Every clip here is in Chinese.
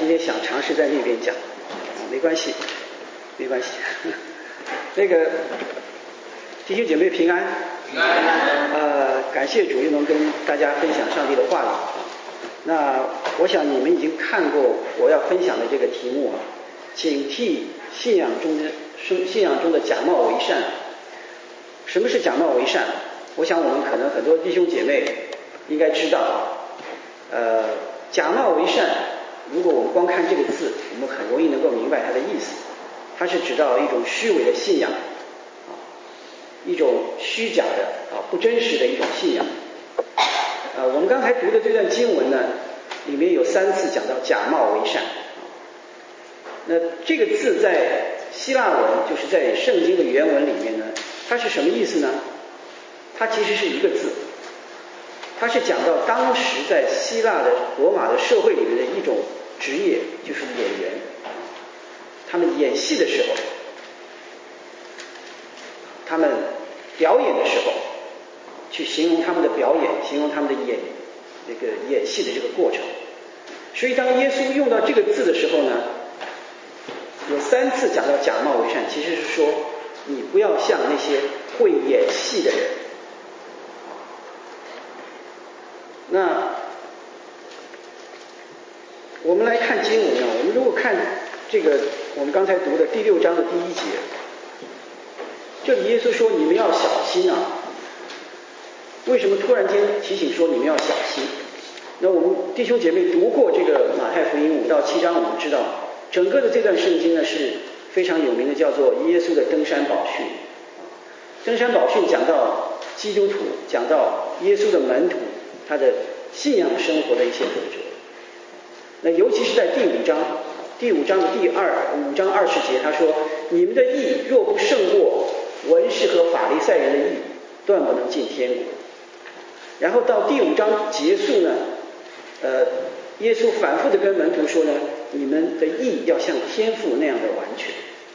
天想尝试在那边讲，没关系，没关系。那个弟兄姐妹平安， 平安。 感谢主又能跟大家分享上帝的话语。那我想你们已经看过我要分享的这个题目啊，警惕信仰中的假冒为善。什么是假冒为善？我想我们可能很多弟兄姐妹应该知道，假冒为善，如果我们光看这个字，我们很容易能够明白它的意思。它是指到一种虚伪的信仰，一种虚假的不真实的一种信仰。我们刚才读的这段经文呢，里面有3次讲到假冒为善。那这个字在希腊文，就是在圣经的原文里面呢，它是什么意思呢？它其实是一个字，它是讲到当时在希腊的罗马的社会里面的一种职业，就是演员。他们演戏的时候，他们表演的时候，去形容他们的表演，形容他们的演戏的这个过程。所以当耶稣用到这个字的时候呢，有3次讲到假冒为善，其实是说你不要像那些会演戏的人。那我们来看经文呢，我们如果看这个我们刚才读的第6章的第1节，这里耶稣说你们要小心啊。为什么突然间提醒说你们要小心？那我们弟兄姐妹读过这个马太福音5到7章，我们知道整个的这段圣经呢是非常有名的，叫做耶稣的登山宝训。登山宝训讲到基督徒，讲到耶稣的门徒他的信仰生活的一些特质。那尤其是在第5章的5章20节，他说你们的义若不胜过文士和法利赛人的义，断不能进天国。然后到第5章结束呢，耶稣反复的跟门徒说呢，你们的义要像天父那样的完全。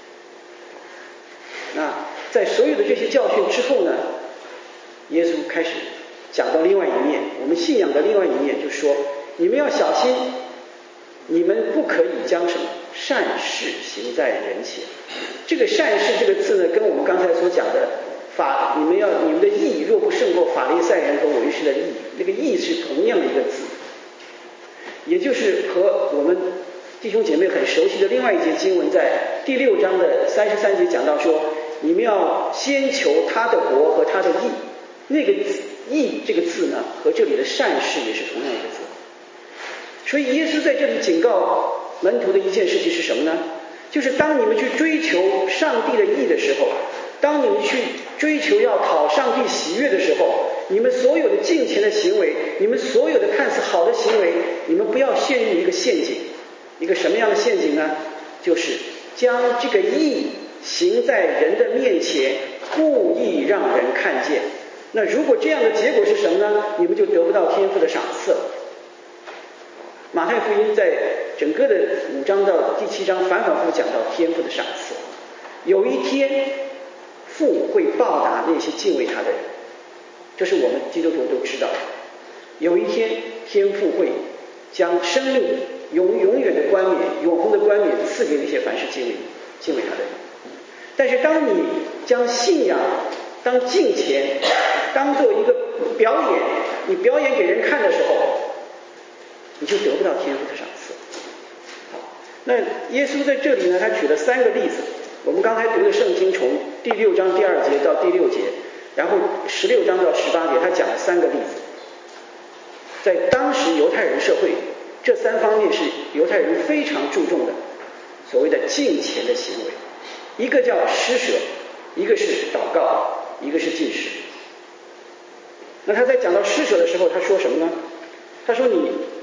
那在所有的这些教训之后呢，耶稣开始讲到另外一面，我们信仰的另外一面，就是说你们要小心，你们不可以将什么善事行在人前。这个善事这个字呢，跟我们刚才所讲的你们的义若不胜过法利赛人和文士的义，那个义是同样的一个字，也就是和我们弟兄姐妹很熟悉的另外一节经文，在第6章的33节讲到说，你们要先求他的国和他的义。那个义这个字呢，和这里的善事也是同样一个字。所以耶稣在这里警告门徒的一件事情是什么呢？就是当你们去追求上帝的义的时候，当你们去追求要讨上帝喜悦的时候，你们所有的敬虔的行为，你们所有的看似好的行为，你们不要陷入一个陷阱。一个什么样的陷阱呢？就是将这个义行在人的面前，故意让人看见。那如果这样的结果是什么呢？你们就得不到天父的赏赐了。马太福音在整个的5章到第7章反反复复讲到天父的赏赐。有一天父会报答那些敬畏他的人，这是我们基督徒都知道的。有一天天父会将生命永远的冠冕，永恒的冠冕赐给那些凡是敬畏他的人。但是当你将信仰当敬虔当做一个表演，你表演给人看的时候，你就得不到天父的赏赐。那耶稣在这里呢，他举了3个例子。我们刚才读的圣经从第6章第2节到第6节，然后16章到18节，他讲了3个例子。在当时犹太人社会，这3方面是犹太人非常注重的，所谓的敬虔的行为。一个叫施舍，一个是祷告，一个是禁食。那他在讲到施舍的时候，他说什么呢？他说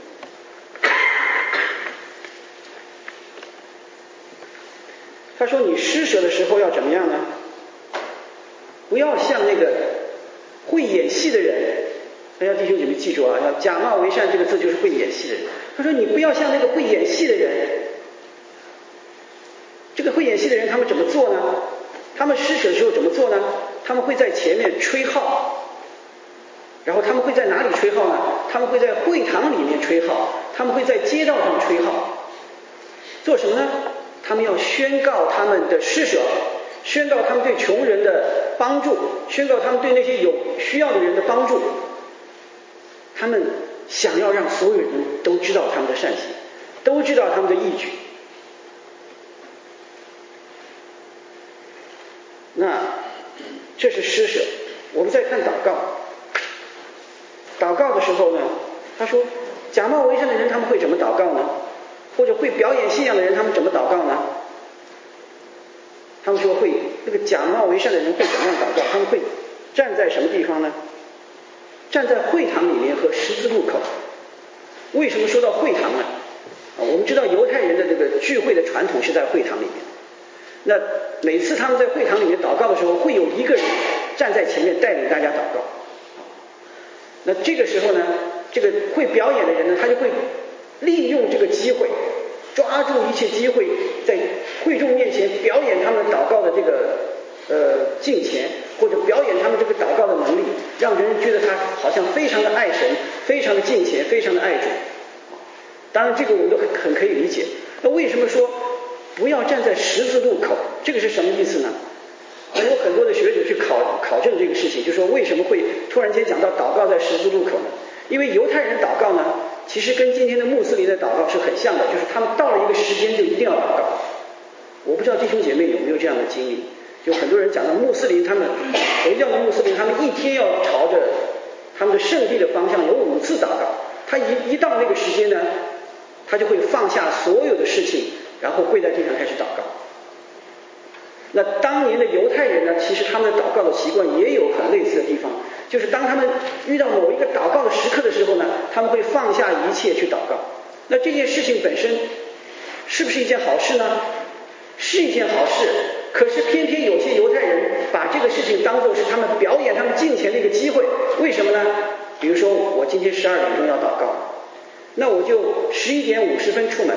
你施舍的时候要怎么样呢？不要像那个会演戏的人，大家弟兄姐妹记住啊，要假冒为善这个字就是会演戏的人。他说你不要像那个会演戏的人。这个会演戏的人他们怎么做呢？他们施舍的时候怎么做呢？他们会在前面吹号，然后他们会在哪里吹号呢？他们会在会堂里面吹号，他们会在街道上吹号。 做什么呢？他们要宣告他们的施舍，宣告他们对穷人的帮助，宣告他们对那些有需要的人的帮助。他们想要让所有人都知道他们的善行，都知道他们的义举。那这是施舍。我们再看祷告。祷告的时候呢，他说假冒为善的人他们会怎么祷告呢？或者会表演信仰的人他们怎么祷告呢？他们说会，那个假冒为善的人会怎么样祷告？他们会站在什么地方呢？站在会堂里面和十字路口。为什么说到会堂呢？我们知道犹太人的这个聚会的传统是在会堂里面。那每次他们在会堂里面祷告的时候，会有一个人站在前面带领大家祷告。那这个时候呢，这个会表演的人呢，他就会利用这个机会，抓住一切机会，在会众面前表演他们祷告的这个敬虔，或者表演他们这个祷告的能力，让人觉得他好像非常的爱神，非常的敬虔，非常的爱主。当然这个我们都很可以理解。那为什么说不要站在十字路口？这个是什么意思呢？有很多的学者去考证这个事情，就说为什么会突然间讲到祷告在十字路口呢？因为犹太人祷告呢，其实跟今天的穆斯林的祷告是很像的，就是他们到了一个时间就一定要祷告。我不知道弟兄姐妹有没有这样的经历，就很多人讲到穆斯林，他们回教的穆斯林，他们一天要朝着他们的圣地的方向有5次祷告。他一到那个时间呢，他就会放下所有的事情，然后跪在地上开始祷告。那当年的犹太人呢，其实他们的祷告的习惯也有很类似的地方，就是当他们遇到某一个祷告的时刻的时候呢，他们会放下一切去祷告。那这件事情本身是不是一件好事呢？是一件好事，可是偏偏有些犹太人把这个事情当作是他们表演他们敬虔的一个机会。为什么呢？比如说我今天12点钟要祷告，那我就11点50分出门，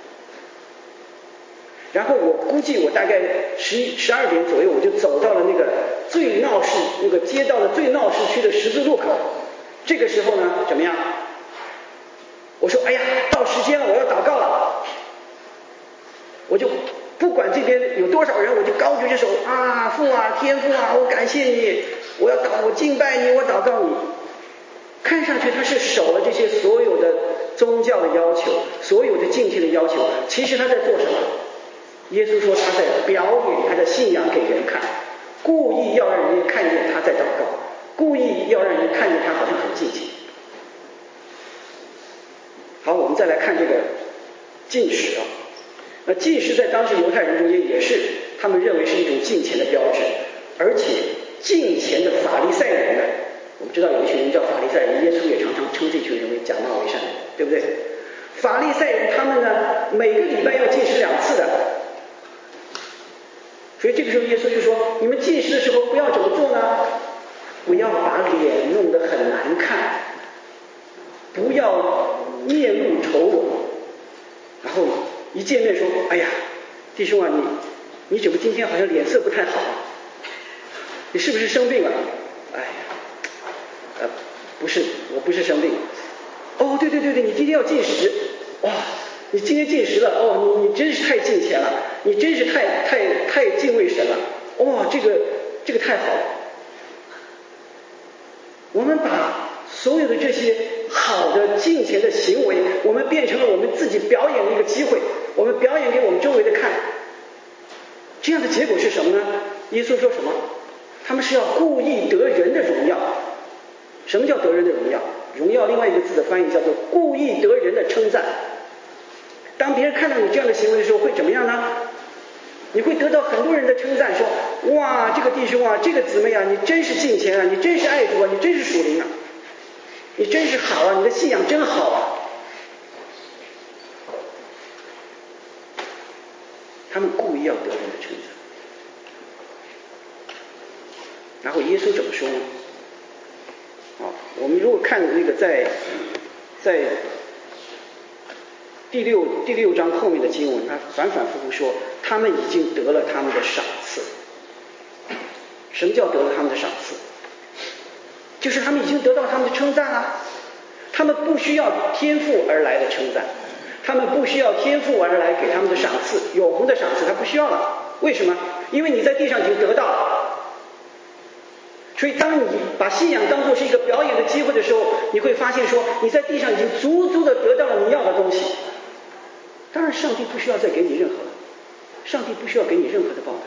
然后我估计我大概12点左右我就走到了那个最闹市，那个街道的最闹市区的十字路口。这个时候呢，怎么样？我说哎呀，到时间了，我要祷告了。我就不管这边有多少人，我就高举着手啊，父啊，天父啊，我感谢你，我敬拜你，我祷告你。看上去他是守了这些所有的宗教的要求，所有的敬虔的要求，其实他在做什么？耶稣说他在表演他的信仰给人看，故意要让人看见他在祷告，故意要让人看见他好像很敬虔。好，我们再来看这个禁食啊。那禁食在当时犹太人中间也是他们认为是一种敬虔的标志，而且敬虔的法利赛人呢，我们知道有一群人叫法利赛人，耶稣也常常称这群人为假冒为善人，对不对？法利赛人他们呢，每个礼拜要禁食2次的。所以这个时候耶稣就说，你们禁食的时候不要怎么做呢？不要把脸弄得很难看，不要面露愁容，然后一见面说，哎呀，弟兄啊，你怎么今天好像脸色不太好啊？你是不是生病了？哎呀，不是，我不是生病。哦，对，你今天要禁食。哇，你今天禁食了，哦，你真是太敬虔了，你真是太敬畏神了。哇，这个太好了。我们把所有的这些好的敬虔的行为，我们变成了我们自己表演的一个机会，我们表演给我们周围的看。这样的结果是什么呢？耶稣说什么？他们是要故意得人的荣耀。什么叫得人的荣耀？荣耀另外一个字的翻译叫做故意得人的称赞。当别人看到你这样的行为的时候，会怎么样呢？你会得到很多人的称赞，说哇，这个弟兄啊，这个姊妹啊，你真是敬虔啊，你真是爱主啊，你真是属灵啊，你真是好啊，你的信仰真好啊。他们故意要得人的称赞。然后耶稣怎么说呢？我们如果看那个在第六章后面的经文，他反反复复说他们已经得了他们的赏赐。什么叫得了他们的赏赐？就是他们已经得到他们的称赞了。他们不需要天父而来的称赞， 他们不需要天父而来给他们的赏赐，永恒的赏赐，他不需要了。为什么？因为你在地上已经得到了。所以当你把信仰当作是一个表演的机会的时候，你会发现说你在地上已经足足的得到了你要的东西。当然上帝不需要再给你任何，上帝不需要给你任何的报答。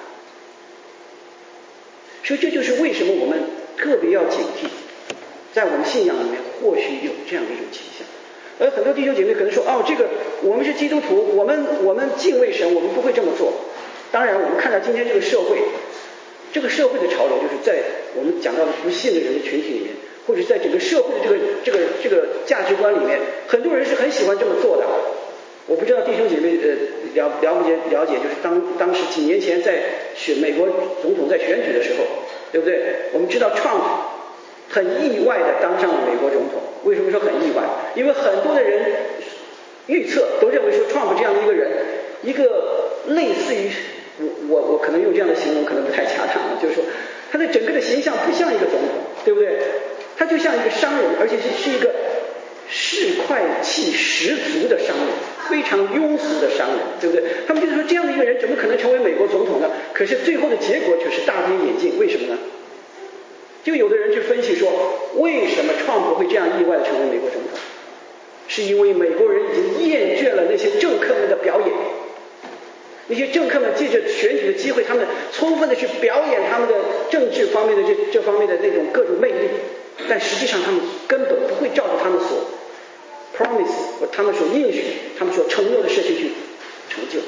所以这就是为什么我们特别要警惕，在我们信仰里面或许有这样的一种倾向。而很多弟兄姐妹可能说，这个我们是基督徒，我们敬畏神，我们不会这么做。当然我们看到今天这个社会的潮流，就是在我们讲到的不信的人的群体里面，或者在整个社会的这个价值观里面，很多人是很喜欢这么做的。我不知道弟兄姐妹了解，就是当时几年前在美国总统在选举的时候，对不对？我们知道 Trump 很意外的当上了美国总统。为什么说很意外？因为很多的人预测都认为说 Trump 这样的一个人，一个类似于我可能用这样的形容可能不太恰当了，就是说他的整个的形象不像一个总统，对不对？他就像一个商人，而且是一个市侩气十足的商人，非常庸俗的商人，对不对？他们就是说这样的一个人怎么可能成为美国总统呢？可是最后的结果却是大跌眼镜。为什么呢？就有的人去分析说，为什么川普会这样意外的成为美国总统？是因为美国人已经厌倦了那些政客们的表演，那些政客们借着选举的机会，他们充分的去表演他们的政治方面的这方面的那种各种魅力，但实际上他们根本不会照着他们所 promise 他们所应许他们所承诺的事情去成就。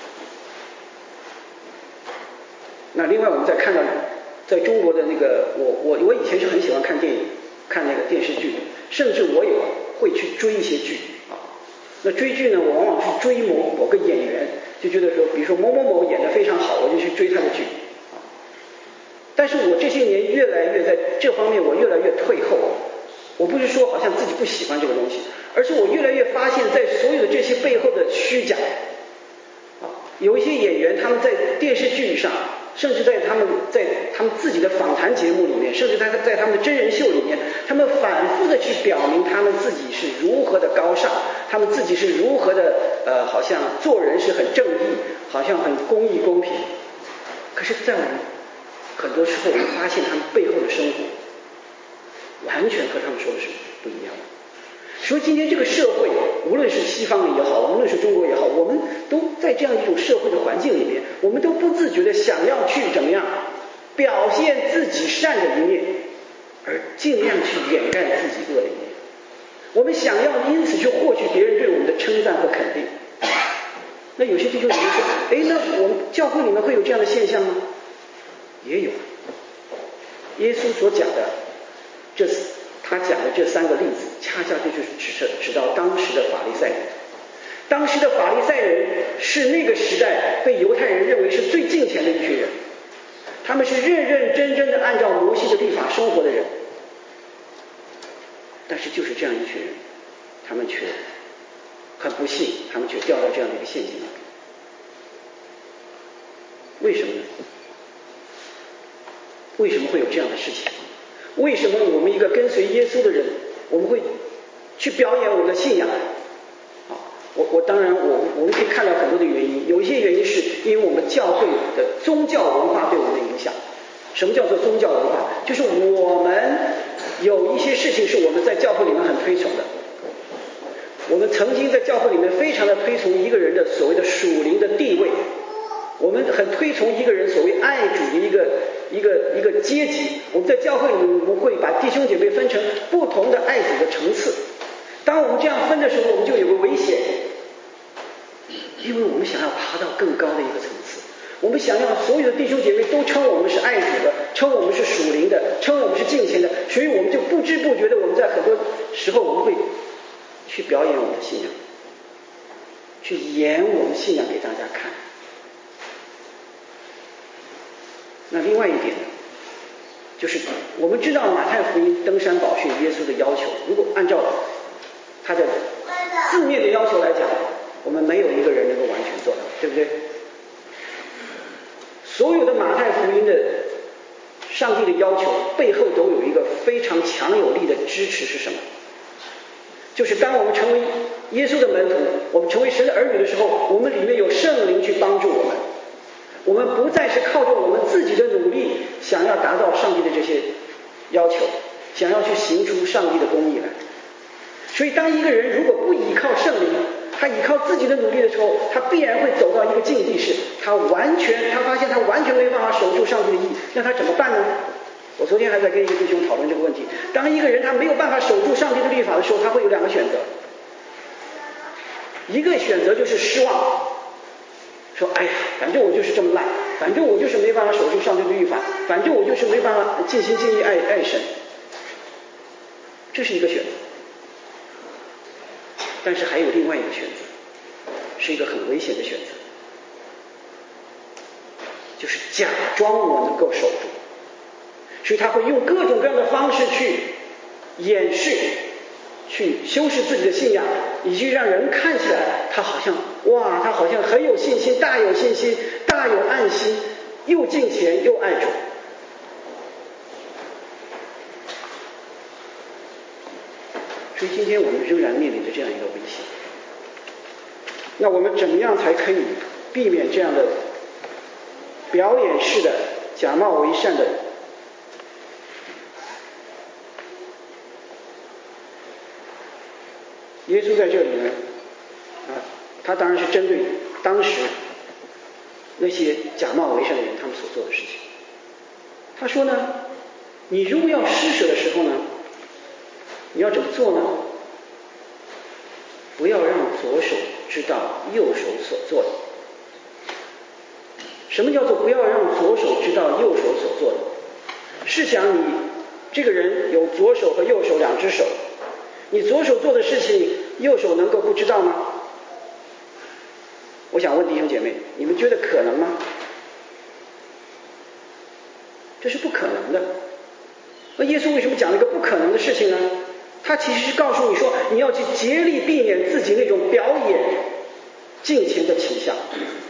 那另外我们再看到在中国的那个我以前是很喜欢看电影，看那个电视剧，甚至我也会去追一些剧啊。那追剧呢，我往往是追某个演员，就觉得说比如说某某某演得非常好，我就去追他的剧啊。但是我这些年越来越在这方面我越来越退后，我不是说好像自己不喜欢这个东西，而是我越来越发现在所有的这些背后的虚假啊，有一些演员他们在电视剧上，甚至在他们自己的访谈节目里面，甚至在他们的真人秀里面，他们反复的去表明他们自己是如何的高尚，他们自己是如何的好像做人是很正义，好像很公义公平。可是在我们很多时候我们发现他们背后的生活完全和他们说的是不一样的。所以今天这个社会，无论是西方也好，无论是中国也好，我们都在这样一种社会的环境里面，我们都不自觉的想要去怎么样表现自己善的一面，而尽量去掩盖自己恶的一面。我们想要因此去获取别人对我们的称赞和肯定。那有些弟兄姐妹说，那我们教会里面会有这样的现象吗？也有。耶稣所讲的他讲的这三个例子，恰恰就是指到当时的法利赛人。当时的法利赛人是那个时代被犹太人认为是最敬虔的一群人，他们是认认真真的按照摩西的律法生活的人。但是就是这样一群人，他们却很不幸，他们却掉到这样的一个陷阱里。为什么呢？为什么会有这样的事情？为什么我们一个跟随耶稣的人，我们会去表演我们的信仰？当然我们可以看到很多的原因，有一些原因是因为我们教会的宗教文化对我们的影响。什么叫做宗教文化？就是我们有一些事情是我们在教会里面很推崇的。我们曾经在教会里面非常的推崇一个人的所谓的属灵的地位，我们很推崇一个人所谓爱主的一个阶级。我们在教会里面我们会把弟兄姐妹分成不同的爱主的层次。当我们这样分的时候，我们就有个危险，因为我们想要爬到更高的一个层次，我们想要所有的弟兄姐妹都称我们是爱主的，称我们是属灵的，称我们是敬虔的，所以我们就不知不觉的，我们在很多时候我们会去表演我们的信仰，去演我们信仰给大家看。那另外一点呢，就是我们知道马太福音登山宝训耶稣的要求，如果按照他的字面的要求来讲，我们没有一个人能够完全做到，对不对？所有的马太福音的上帝的要求背后都有一个非常强有力的支持，是什么？就是当我们成为耶稣的门徒，我们成为神的儿女的时候，我们里面有圣灵去帮助我们，我们不再是靠着我们自己的努力想要达到上帝的这些要求，想要去行出上帝的公义来。所以当一个人如果不依靠圣灵，他依靠自己的努力的时候，他必然会走到一个境地，是他发现他完全没办法守住上帝的义，那他怎么办呢？我昨天还在跟一个弟兄讨论这个问题，当一个人他没有办法守住上帝的律法的时候，他会有两个选择，一个选择就是失望，说哎呀，反正我就是这么烂，反正我就是没办法守住上帝的律法，反正我就是没办法尽心尽意爱神，这是一个选择。但是还有另外一个选择，是一个很危险的选择，就是假装我能够守住，所以他会用各种各样的方式去掩饰，去修饰自己的信仰，以及让人看起来他好像很有信心，大有信心，大有爱心，又敬虔又爱主。所以今天我们仍然面临着这样一个危险。那我们怎么样才可以避免这样的表演式的假冒为善的？耶稣在这里呢，他当然是针对当时那些假冒为善的人他们所做的事情。他说呢，你如果要施舍的时候呢，你要怎么做呢？不要让左手知道右手所做的。什么叫做不要让左手知道右手所做的？试想你这个人有左手和右手两只手，你左手做的事情右手能够不知道吗？我想问弟兄姐妹，你们觉得可能吗？这是不可能的。那耶稣为什么讲了一个不可能的事情呢？他其实是告诉你说，你要去竭力避免自己那种表演敬虔的倾向。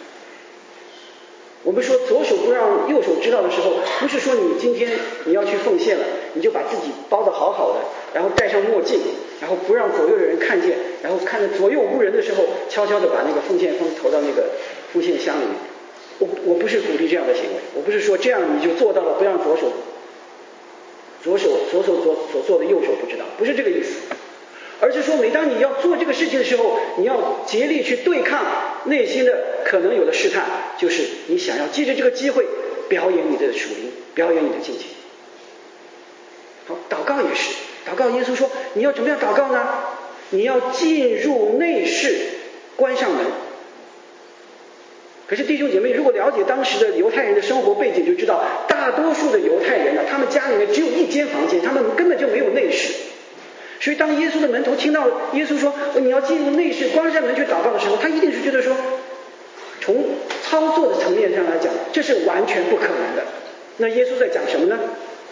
我们说左手不让右手知道的时候，不是说你今天你要去奉献了，你就把自己包得好好的，然后戴上墨镜，然后不让左右的人看见，然后看着左右无人的时候，悄悄地把那个奉献封投到那个奉献箱里面。我不是鼓励这样的行为，我不是说这样你就做到了不让左手所做的右手不知道，不是这个意思，而是说每当你要做这个事情的时候，你要竭力去对抗内心的可能有的试探，就是你想要借着这个机会表演你的属灵，表演你的敬虔。好，祷告也是，祷告耶稣说你要怎么样祷告呢？你要进入内室，关上门。可是弟兄姐妹，如果了解当时的犹太人的生活背景，就知道大多数的犹太人呢，他们家里面只有一间房间，他们根本就没有内室。所以当耶稣的门徒听到耶稣说你要进入内室，关上门去祷告的时候，他一定是觉得说，从操作的层面上来讲，这是完全不可能的。那耶稣在讲什么呢？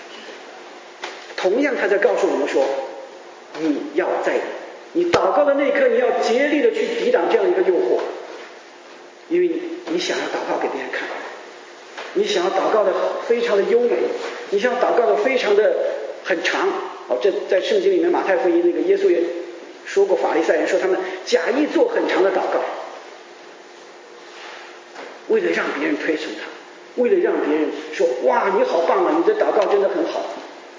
同样他在告诉我们说，你祷告的那一刻，你要竭力的去抵挡这样一个诱惑，因为你想要祷告给别人看，你想要祷告的非常的优美，你想要祷告的非常的很长。这在圣经里面马太福音那个耶稣也说过，法利赛人说他们假意做很长的祷告，为了让别人推崇他，为了让别人说哇你好棒啊，你的祷告真的很好。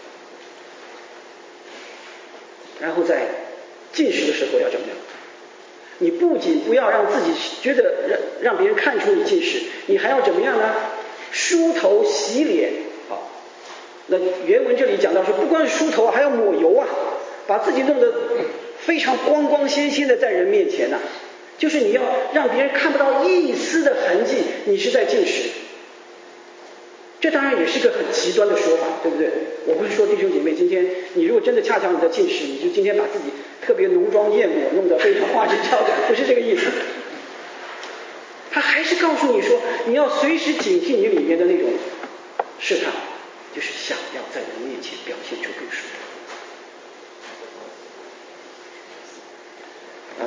然后在进食的时候要怎么样？你不仅不要让自己觉得让别人看出你进食，你还要怎么样呢？梳头洗脸。好，那原文这里讲到说，不光是梳头，还要抹油啊，把自己弄得非常光光鲜鲜的在人面前呐，就是你要让别人看不到一丝的痕迹，你是在进食。这当然也是个很极端的说法，对不对？我不是说弟兄姐妹，今天你如果真的恰巧你在进食，你就今天把自己特别浓妆艳抹，弄得非常花枝招展，不是这个意思。他还是告诉你说，你要随时警惕你里面的那种试探，就是想要在人面前表现出更属灵。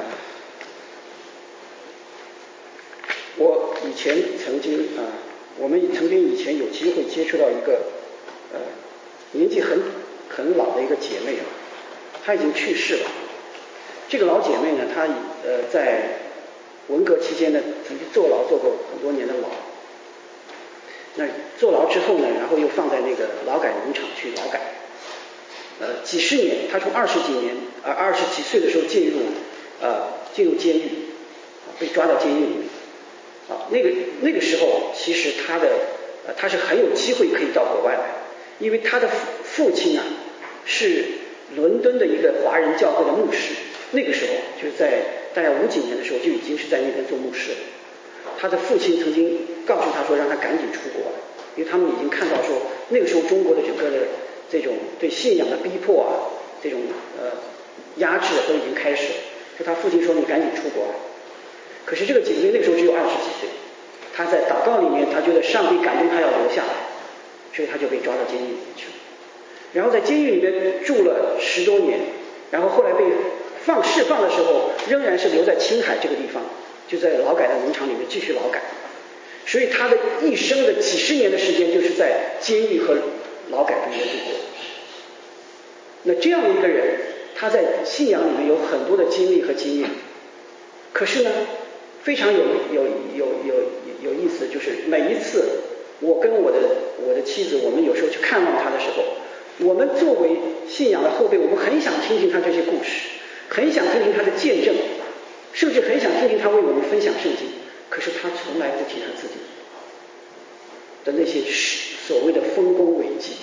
我以前曾经我们曾经以前有机会接触到一个年纪很老的一个姐妹她已经去世了。 这个老姐妹呢，她在文革期间呢，曾经坐牢做过很多年的牢。那坐牢之后呢，然后又放在那个劳改农场去劳改，几十年，她从20几岁的时候进入监狱，被抓到监狱里面。那个时候，其实她是很有机会可以到国外来，因为她的父亲是伦敦的一个华人教会的牧师，那个时候就是在大概50几年的时候就已经是在那边做牧师了。他的父亲曾经告诉他说，让他赶紧出国，因为他们已经看到说，那个时候中国的整个的这种对信仰的逼迫这种压制都已经开始了。就他父亲说，你赶紧出国。可是这个姐妹那个时候只有20几岁，她在祷告里面，她觉得上帝感动她要留下来，所以她就被抓到监狱里面去了。然后在监狱里面住了10多年，然后后来被释放的时候，仍然是留在青海这个地方，就在劳改的农场里面继续劳改。所以他的一生的几十年的时间就是在监狱和劳改中间度过。那这样的一个人，他在信仰里面有很多的经历和经验。可是呢，非常有意思的就是每一次我跟我的妻子，我们有时候去看望他的时候，我们作为信仰的后辈，我们很想听听他这些故事，很想听听他的见证，甚至很想听听他为我们分享圣经。可是他从来不提他自己的那些所谓的丰功伟绩，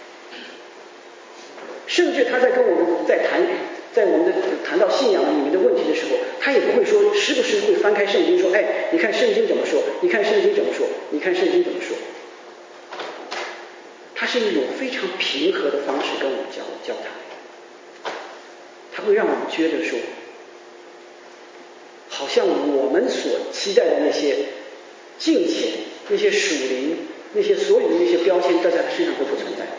甚至他在跟我们在我们谈到信仰里面的问题的时候，他也不会说时不时会翻开圣经说，哎，你看圣经怎么说，你看圣经怎么说，你看圣经怎么说。他是一种非常平和的方式跟我们交谈，他会让我们觉得说，好像我们所期待的那些敬虔、那些属灵、那些所有的那些标签，在他身上都不存在。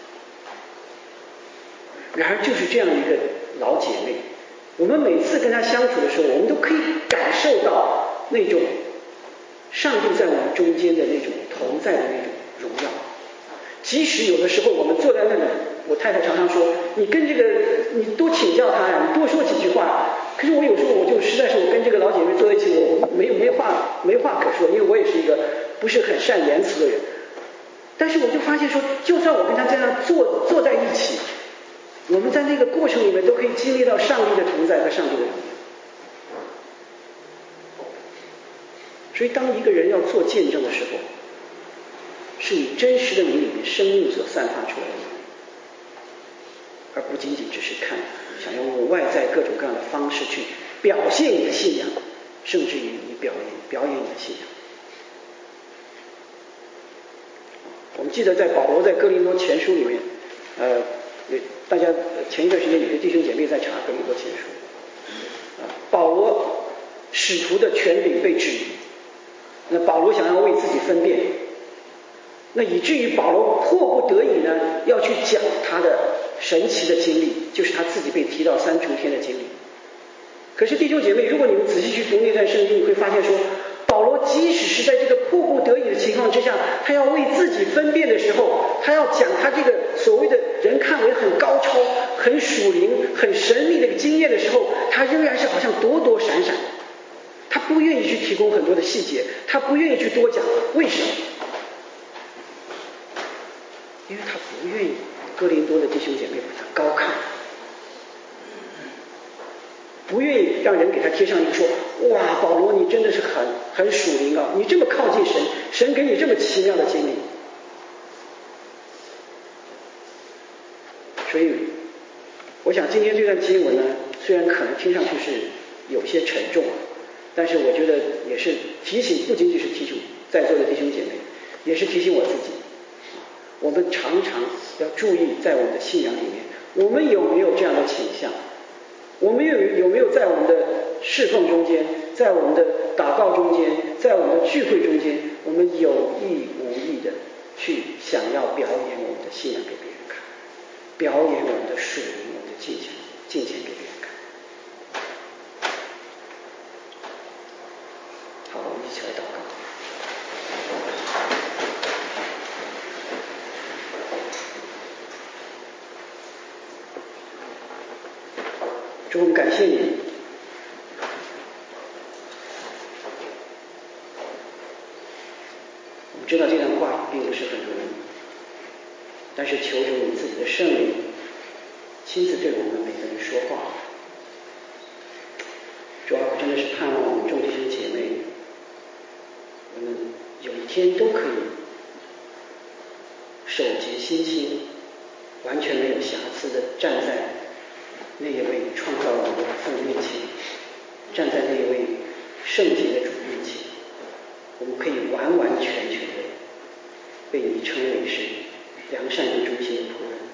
然而就是这样一个老姐妹，我们每次跟她相处的时候，我们都可以感受到那种上帝在我们中间的那种同在的那种荣耀。即使有的时候我们坐在那里，我太太常常说，你多请教她呀，你多说几句话。可是我有时候我就实在是我跟这个老姐妹坐在一起，我没话可说，因为我也是一个不是很善言辞的人。但是我就发现说，就算我跟她这样坐在一起，我们在那个过程里面都可以经历到上帝的同在和上帝的荣耀。所以当一个人要做见证的时候，是你真实的你里面生命所散发出来的，而不仅仅只是想用外在各种各样的方式去表现你的信仰，甚至于你表演你的信仰。我们记得在保罗在哥林多前书里面，大家前一段时间有些弟兄姐妹在查哥林多前书，保罗使徒的权柄被质疑，那保罗想要为自己分辨，那以至于保罗迫不得已呢，要去讲他的神奇的经历，就是他自己被提到3重天的经历。可是弟兄姐妹，如果你们仔细去读那段圣经，你会发现说，保罗即使是在这个迫不得已的情况之下，他要为自己分辨的时候，他要讲他这个所谓的人看为很高超、很属灵、很神秘的一个经验的时候，他仍然是好像躲躲闪闪，他不愿意去提供很多的细节，他不愿意去多讲。为什么？因为他不愿意哥林多的弟兄姐妹把他高看，不愿意让人给他贴上一个说，哇，保罗你真的是很属灵啊，你这么靠近神，神给你这么奇妙的经历。所以我想今天这段经文呢，虽然可能听上去是有些沉重，但是我觉得也是提醒，不仅仅是提醒在座的弟兄姐妹，也是提醒我自己，我们常常要注意在我们的信仰里面，我们有没有这样的倾向，我们有没有在我们的侍奉中间，在我们的祷告中间，在我们的聚会中间，我们有意无意的去想要表演我们的信仰给别人看，表演我们的属灵，我们的敬虔给别人看。好，我们一起来祷告。主主，我们感谢你。我们知道这段话并不是很容易，但是求主你自己的圣灵亲自对我们每个人说话。主啊，我真的是盼望我们众弟兄姐妹，我们有一天都可以手洁心清，完全没有瑕疵的站在那一位创造我们的父面前，站在那一位圣洁的主面前，我们可以完完全全的被你称为是良善与忠心的仆人。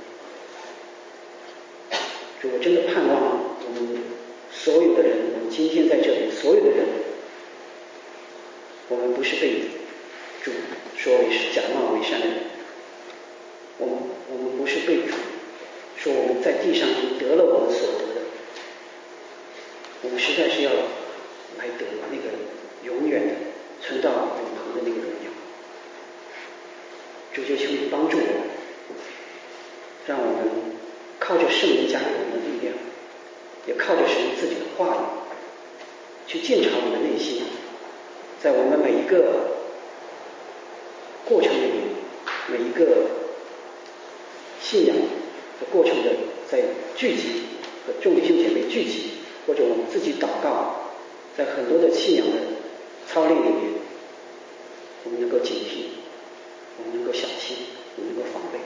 主，我真的盼望我们所有的人，我们今天在这里所有的人，我们不是被主说为是假冒为善的人，我们不是被主说我们在地上已经得了我们所得的，我们实在是要来得那个永远的存到永恒的那个荣耀。主，就求你帮助我们，让我们靠着圣灵加给我们的力量，也靠着神自己的话语去鉴察我们的内心，在我们每一个过程里面，每一个信仰的过程的在聚集和众弟兄姐妹聚集，或者我们自己祷告，在很多的信仰的操练里面，我们能够警惕，我们能够小心，我们能够防备。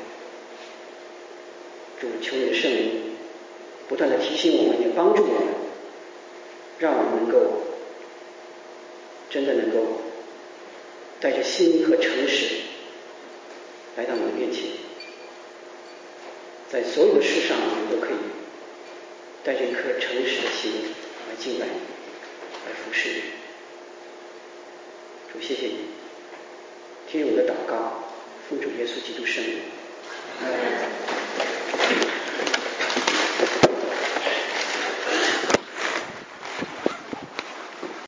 主，求你的圣灵不断的提醒我们，也帮助我们，让我们能够真的能够带着心和诚实来到你的面前，在所有的事上我们都可以带着一颗诚实的心来敬拜你，来服侍你。主，谢谢你，听我的祷告，奉主耶稣基督圣名。